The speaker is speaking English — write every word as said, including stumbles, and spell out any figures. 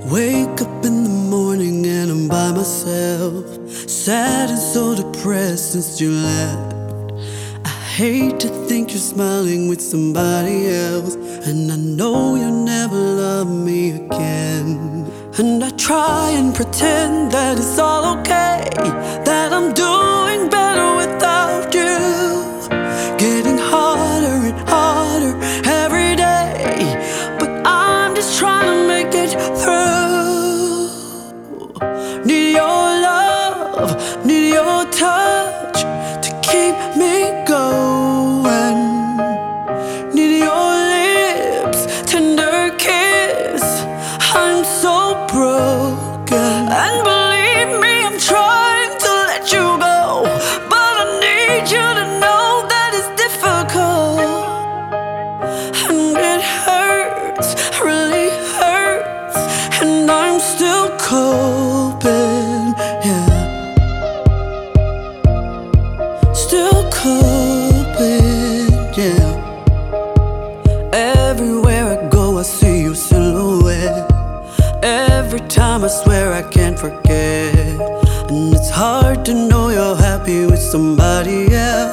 Wake up in the morning and I'm by myself, sad and so depressed since you left. I hate to think you're smiling with somebody else, and I know you'll never love me again. And I try and pretend that it's all okay, that I'm doing better without you. Getting harder and harder every day, but I'm just trying to make it through. Need your love, need your touch to keep me going. Need your lips, tender kiss. I'm so broken, and believe me, I'm trying to let you go, but I need you to know that it's difficult, and it hurts, really hurts, and I'm still coping, yeah, still coping, yeah. Everywhere I go I see your silhouette. Every time I swear I can't forget, and it's hard to know you're happy with somebody else.